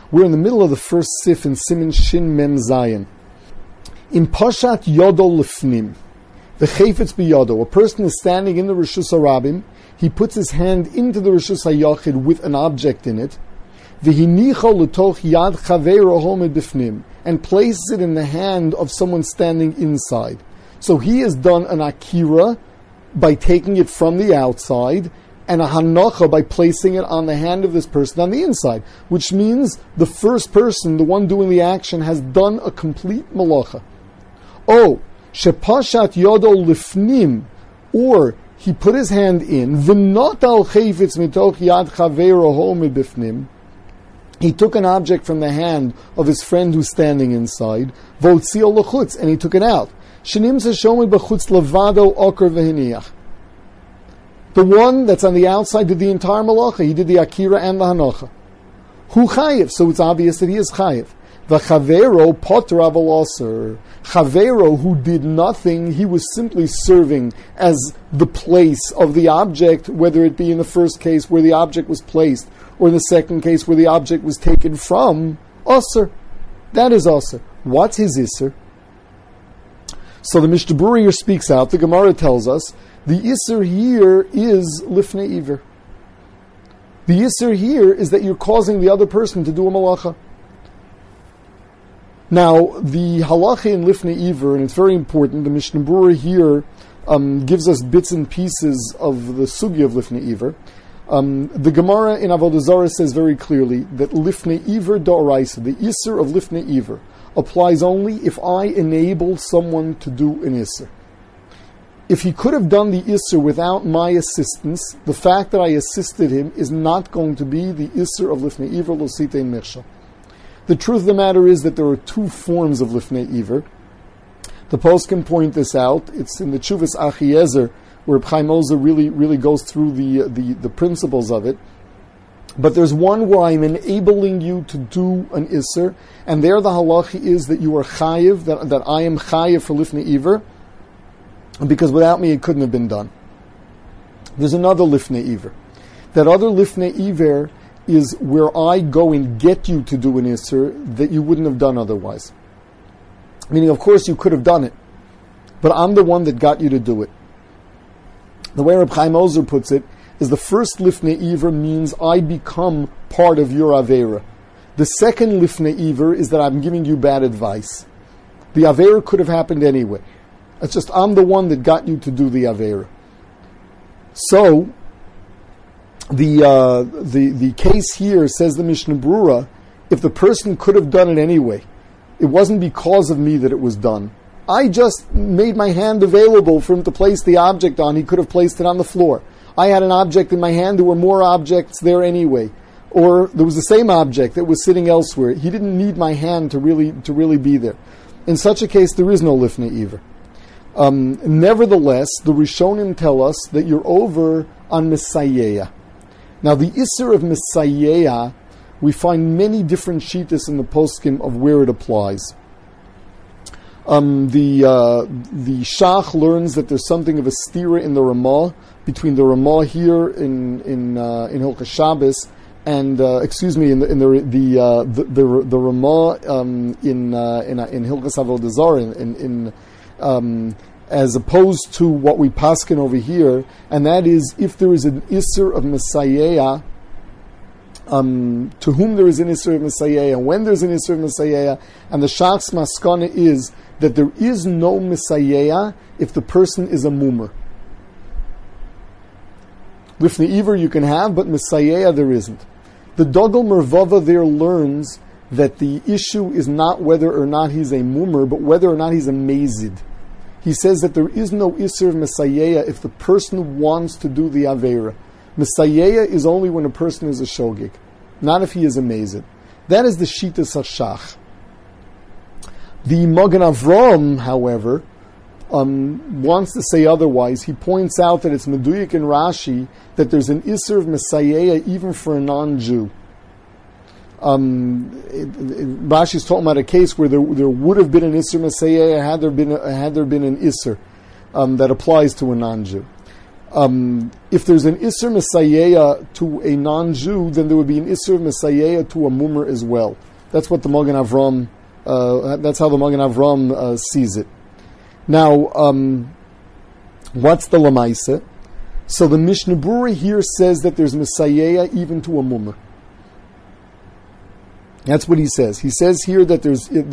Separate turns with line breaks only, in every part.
We're in the middle of the first sif in Siman Shin Mem Zayin. In Pashat Yodo Lifnim, the Chayfetz B'Yodo, a person is standing in the Rishus HaRabim, he puts his hand into the Rishus HaYachid with an object in it, V'hinicho l'toch yad chaveiro homed b'fnim, and places it in the hand of someone standing inside. So he has done an akira by taking it from the outside, and a hanacha by placing it on the hand of this person on the inside, which means the first person, the one doing the action, has done a complete malacha. Oh, shepashat yodo lifnim, or he put his hand in, v'not al chayfetz mitoch yad chaveiro homed b'fnim, he took an object from the hand of his friend who's standing inside, v'otzio l'chutz, and he took it out. Shenimsa shomed b'chutz levado okar v'hiniach. The one that's on the outside did the entire malacha. He did the akira and the hanacha. Hu chayiv, so it's obvious that he is chayiv. V'chavero poter aval aser. Chavero, who did nothing, he was simply serving as the place of the object, whether it be in the first case where the object was placed, or in the second case where the object was taken from, aser. That is aser. What's his iser? So the Mishnah Berurah here speaks out. The Gemara tells us the iser here is lifnei iver. The iser here is that you're causing the other person to do a malacha. Now, the halacha in lifnei iver, and it's very important, the Mishnah Berurah here gives us bits and pieces of the sugya of lifnei iver. The Gemara in Avodah Zarah says very clearly that lifnei iver da'oraisa, the iser of lifnei iver, applies only if I enable someone to do an iser. If he could have done the iser without my assistance, the fact that I assisted him is not going to be the iser of lifnei iver lo sitein mechshel. The truth of the matter is that there are two forms of lifnei iver. The poskim point this out. It's in the Chuvas Achiezer, where Chaim Ozer really goes through the principles of it. But there's one where I'm enabling you to do an iser, and there the halacha is that you are chayiv, that I am chayiv for lifnei iver, because without me it couldn't have been done. There's another lifnei iver. That other lifnei iver is where I go and get you to do an iser that you wouldn't have done otherwise. Meaning, of course, you could have done it, but I'm the one that got you to do it. The way Reb Chaim Ozer puts it is the first lifnei iver means I become part of your avera. The second lifnei iver is that I'm giving you bad advice. The avera could have happened anyway. It's just I'm the one that got you to do the avera. So the case here, says the Mishnah Berurah, if the person could have done it anyway, it wasn't because of me that it was done. I just made my hand available for him to place the object on. He could have placed it on the floor. I had an object in my hand. There were more objects there anyway. Or there was the same object that was sitting elsewhere. He didn't need my hand to really be there. In such a case, there is no lifnei iver. Nevertheless, the Rishonim tell us that you're over on Messiah. Now, the Isser of Messiah, we find many different shittas in the poskim of where it applies. The Shach learns that there's something of a stira in the Ramah between the Ramah here in Hilchos Shabbos and in the Ramah in Hilchos Avodah Zarah as opposed to what we paskin over here, and that is if there is an Isser of Messiah, to whom there is an Isser of Messiah, when there's an Isser of Messiah, and the Shach's maskana is that there is no Messiah if the person is a mumer. Lifnei iver you can have, but Messiah there isn't. The Dogel Mervava there learns that the issue is not whether or not he's a mumer, but whether or not he's a mazid. He says that there is no Isser of Messiah if the person wants to do the Aveira. Messiah is only when a person is a shogig, not if he is a mazid. That is the Shittas HaShach. The Magen Avram, however, wants to say otherwise. He points out that it's Meduyik and Rashi that there's an Isser of Messiah even for a non-Jew. Rashi's talking about a case where there would have been an Isser Messiah had there been an Isser that applies to a non-Jew. If there's an Isser Messiah to a non-Jew, then there would be an Isser Messiah to a Mummer as well. That's what the Magen Avram, that's how the Magen Avram sees it. Now, what's the Lamaisa? So the Mishnah Berurah here says that there's Messiah even to a Mummer. That's what he says. He says here that there's an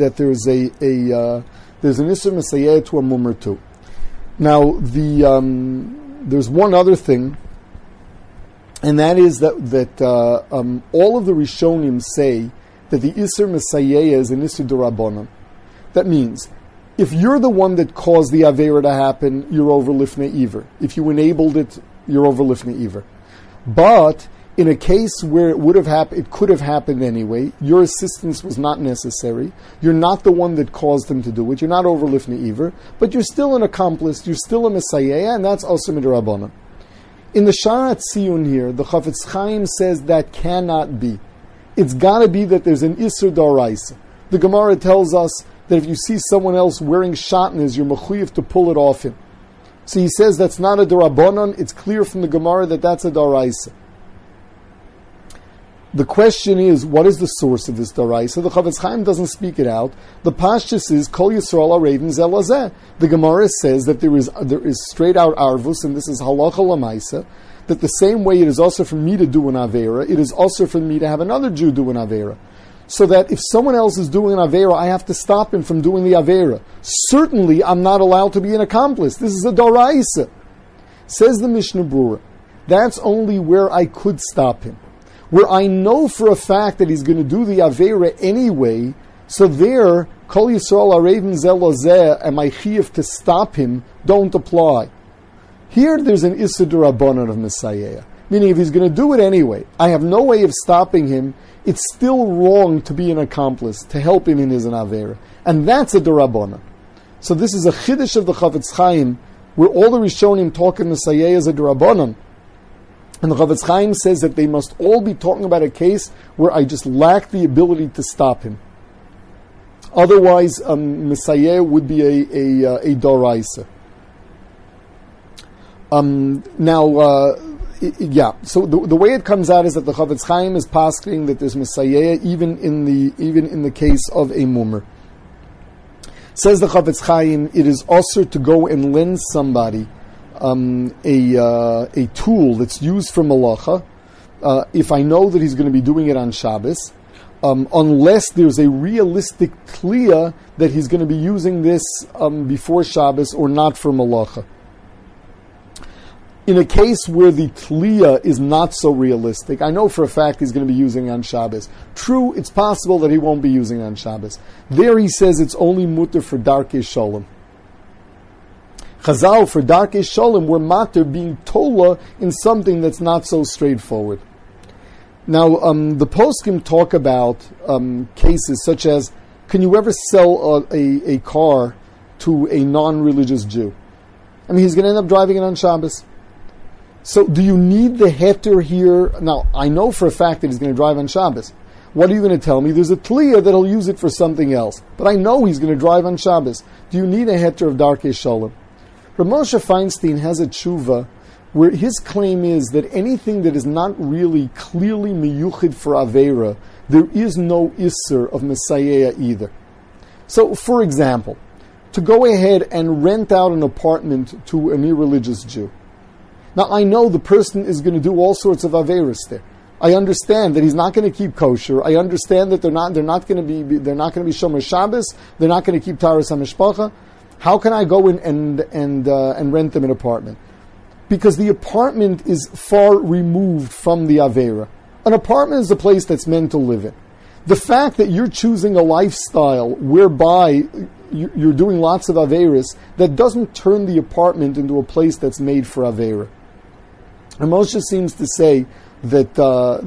Isser Messiah to a Mummer too. Now, there's one other thing, and that is that all of the Rishonim say that the Isser Messiah is an Isser D'Rabbanan. That means, if you're the one that caused the Aveira to happen, you're over Lifnei Iver. If you enabled it, you're over Lifnei Iver. But in a case where it could have happened anyway, your assistance was not necessary, you're not the one that caused them to do it, you're not over Lifnei Iver, but you're still an accomplice, you're still a Messiah, and that's also Midrabanan. In the Sharat Tziyun here, the Chafetz Chaim says that cannot be. It's got to be that there's an Isser D'Oraisa. The Gemara tells us that if you see someone else wearing shatnez, you're mechuyev to pull it off him. So he says that's not a D'Rabbanan, it's clear from the Gemara that that's a D'Oraisa. The question is, what is the source of this D'Oraisa? The Chafetz Chaim doesn't speak it out. The Pashtus is, Kol Yisrael HaReivim Zelazeh. The Gemara says that there is straight out Arvus, and this is Halacha L'Maisa, that the same way it is also for me to do an Aveira, it is also for me to have another Jew do an Aveira. So that if someone else is doing an Aveira, I have to stop him from doing the Aveira. Certainly, I'm not allowed to be an accomplice. This is a D'Oraisa. Says the Mishnah Berurah, that's only where I could stop him. Where I know for a fact that he's going to do the Aveira anyway, so there, Kol Yisrael HaReivim Zelozeh and my chiyuv to stop him don't apply. Here there's an Isser D'Rabbanan of Messiah. Meaning if he's going to do it anyway, I have no way of stopping him, it's still wrong to be an accomplice, to help him in his Aveira. And that's a D'Rabbanan. So this is a Chiddush of the Chafetz Chaim, where all the Rishonim talk in Messiah as a D'Rabbanan. And the Chafetz Chaim says that they must all be talking about a case where I just lack the ability to stop him. Otherwise, Messiah would be a D'Oraisa. So the way it comes out is that the Chafetz Chaim is pasking that there's Messiah even in the case of a Mummer. Says the Chafetz Chaim, it is also to go and lend somebody a tool that's used for malacha, if I know that he's going to be doing it on Shabbos, unless there's a realistic kliya that he's going to be using this before Shabbos or not for malacha. In a case where the kliya is not so realistic, I know for a fact he's going to be using on Shabbos. True, it's possible that he won't be using on Shabbos. There he says it's only mutter for darkei shalom. Chazal, for darkei shalom, were matter being tola in something that's not so straightforward. Now, the poskim talk about cases such as, can you ever sell a car to a non-religious Jew? I mean, he's going to end up driving it on Shabbos. So do you need the heter here? Now, I know for a fact that he's going to drive on Shabbos. What are you going to tell me? There's a tliya that he'll use it for something else. But I know he's going to drive on Shabbos. Do you need a heter of darkei shalom? Rav Moshe Feinstein has a tshuva where his claim is that anything that is not really clearly miyuchid for Aveira, there is no Isser of Messiah either. So, for example, to go ahead and rent out an apartment to an irreligious Jew. Now, I know the person is going to do all sorts of Aveiros there. I understand that he's not going to keep kosher. I understand that they're not going to be Shomer Shabbos. They're not going to keep Taras HaMishpacha. How can I go in and rent them an apartment? Because the apartment is far removed from the Aveira. An apartment is a place that's meant to live in. The fact that you're choosing a lifestyle whereby you're doing lots of Aveiros, that doesn't turn the apartment into a place that's made for Aveira. And Moshe seems to say that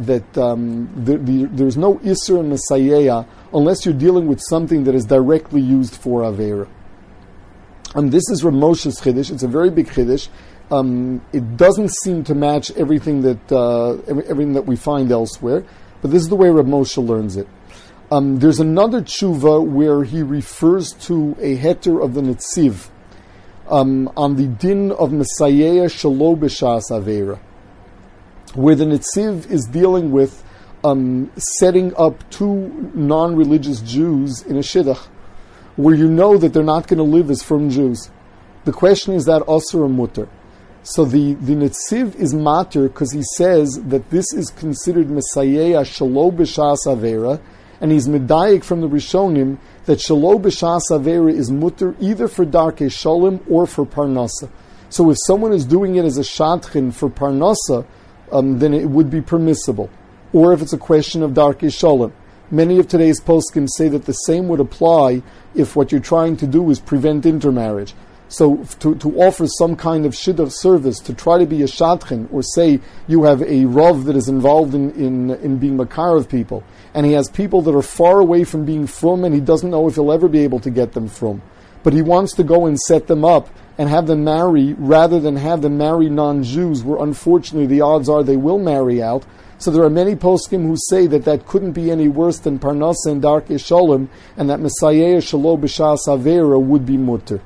there's no Isser in Messiah unless you're dealing with something that is directly used for Aveira. And this is Rav Moshe's Chiddush. It's a very big Chiddush. It doesn't seem to match everything that we find elsewhere, but this is the way Rav Moshe learns it. There's another tshuva where he refers to a heter of the Netziv. on the din of Messiah Shalo B'Shas Avera, where the Netziv is dealing with setting up two non-religious Jews in a shidduch, where you know that they're not going to live as firm Jews. The question is that Asur or Mutter. So the Netziv is matter because he says that this is considered Messiah Shalo B'Shas Avera, and he's medayik from the Rishonim that Shalo B'Shas Avera is mutter either for Darkei Sholem or for Parnasa. So if someone is doing it as a shadchan for Parnasa, then it would be permissible. Or if it's a question of Darkei Sholem. Many of today's poskim say that the same would apply if what you're trying to do is prevent intermarriage. So to offer some kind of shidduch service, to try to be a shadchan, or say you have a rav that is involved in being makar of people, and he has people that are far away from being from, and he doesn't know if he'll ever be able to get them from. But he wants to go and set them up and have them marry, rather than have them marry non-Jews, where unfortunately the odds are they will marry out. So there are many poskim who say that couldn't be any worse than Parnasa and Darkei Sholem, and that Messiah Shalo B'Shas Avera would be mutter.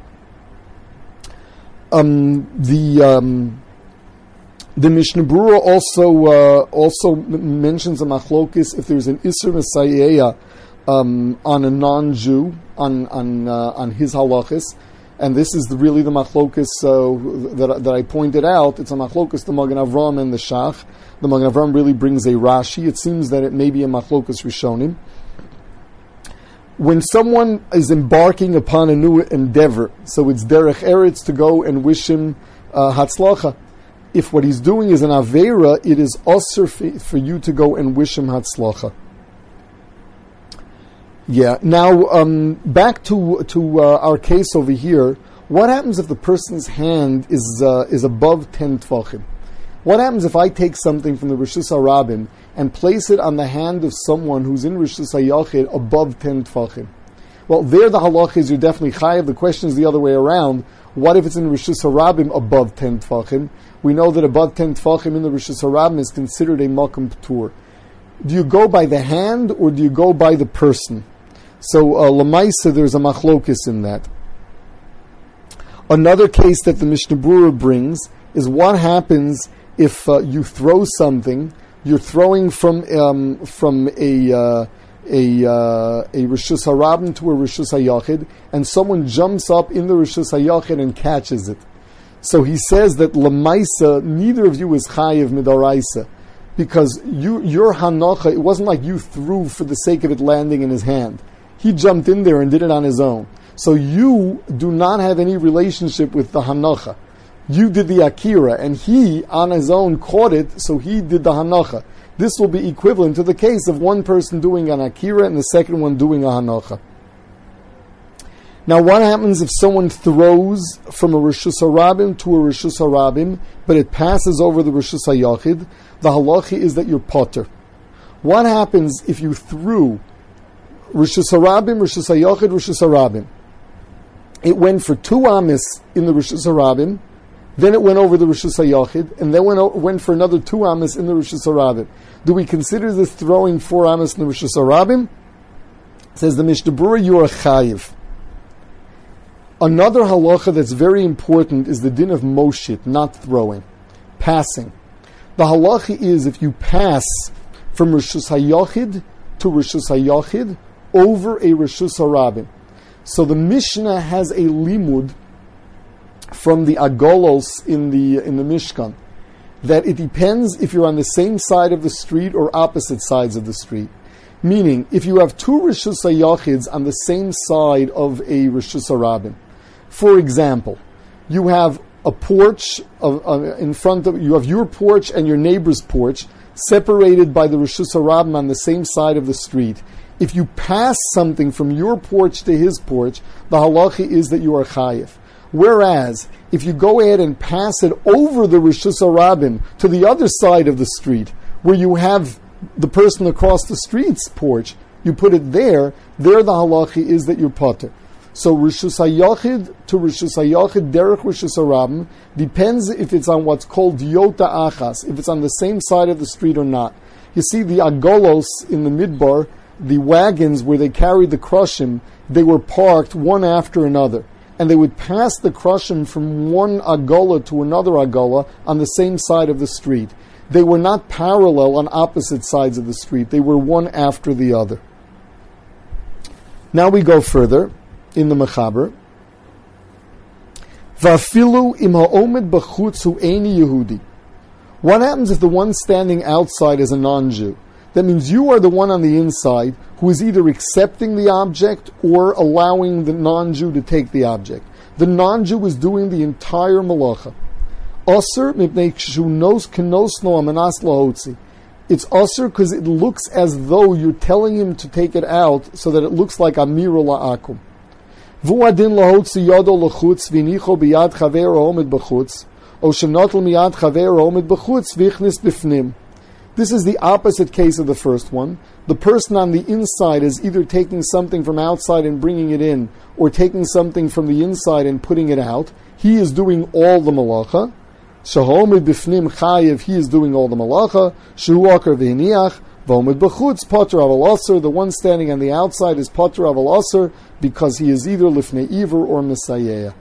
The Mishnah Berurah also mentions a machlokis if there's an Isser Messiah on a non-Jew on his halachis, and this is really the machlokis that I pointed out. It's a machlokis the Magen Avram and the Shach. The Magen Avram really brings a Rashi. It seems that it may be a machlokis Rishonim. When someone is embarking upon a new endeavor, so it's derech eretz to go and wish him hatzlacha. If what he's doing is an avera, it is asur for you to go and wish him hatzlacha. Yeah. Now back to our case over here. What happens if the person's hand is above 10 tvachim? What happens if I take something from the Rishus HaRabim and place it on the hand of someone who's in Rishus HaYachid above 10 Tfachim? Well, there the halach is you're definitely chayav. The question is the other way around. What if it's in Rishus HaRabim above 10 Tfachim? We know that above 10 Tfachim in the Rishus HaRabim is considered a Makom P'tur. Do you go by the hand or do you go by the person? So, Lamaisa, there's a machlokis in that. Another case that the Mishnah Berurah brings is what happens if you throw something, you're throwing from a Rishus HaRabim to a Rishus HaYachid, and someone jumps up in the Rishus HaYachid and catches it. So he says that Lamaisa, neither of you is Chayiv Midaraisa, because your Hanocha, it wasn't like you threw for the sake of it landing in his hand. He jumped in there and did it on his own. So you do not have any relationship with the Hanocha. You did the Akira, and he, on his own, caught it, so he did the Hanocha. This will be equivalent to the case of one person doing an Akira and the second one doing a Hanocha. Now, what happens if someone throws from a Rishus HaRabim to a Rishus HaRabim, but it passes over the Rishus HaYachid? The halacha is that you're potter. What happens if you threw Rishus HaRabim, Rishus HaYachid, Rishus HaRabim? It went for 2 amis in the Rishus HaRabim, then it went over the Rishus HaYachid, and then went for another 2 amis in the Rishus HaRabim. Do we consider this throwing 4 amis in the Rishus HaRabim? Says the Mishnah Berurah, you are chayiv. Another halacha that's very important is the din of moshit, not throwing, passing. The halacha is if you pass from Rishus HaYachid to Rishus HaYachid over a Rishus HaRabim. So the Mishnah has a limud from the Agolos in the Mishkan, that it depends if you're on the same side of the street or opposite sides of the street. Meaning, if you have 2 Rishus HaYachids on the same side of a Rishus HaRabim, for example, you have a porch in front of you have your porch and your neighbor's porch separated by the Rishus HaRabim on the same side of the street. If you pass something from your porch to his porch, the halacha is that you are chayiv. Whereas, if you go ahead and pass it over the Rishus HaRabim to the other side of the street, where you have the person across the street's porch, you put it there, the halacha is that you're potter. So Rishus HaYachid to Rishus HaYachid, derech Rishus HaRabim, depends if it's on what's called Yota Achas, if it's on the same side of the street or not. You see, the Agolos in the Midbar, the wagons where they carried the Krushim, they were parked one after another. and they would pass the Krashim from one Agola to another Agola on the same side of the street. They were not parallel on opposite sides of the street. They were one after the other. Now we go further in the Mechaber. Vafilu im ha'omed b'chutz hu eini Yehudi. What happens if the one standing outside is a non-Jew? That means you are the one on the inside who is either accepting the object or allowing the non-Jew to take the object. The non-Jew is doing the entire malacha. Asr mipnei kshu nos kenos no amanas lahotzi. It's asr because it looks as though you're telling him to take it out so that it looks like amira la'akum. Vu'adin lahotzi yado lachutz v'nicho biyad chaver ha'omed b'chutz o shenotl miyad chaver ha'omed b'chutz v'yichnis b'fnim. This is the opposite case of the first one. The person on the inside is either taking something from outside and bringing it in, or taking something from the inside and putting it out. He is doing all the malacha. Shahomid b'fnim chayiv, he is doing all the malacha. Shehu akar v'hiniach, v'omid b'chutz, potter aval aser. The one standing on the outside is potter aval aser, because he is either lifnei iver or misayeya.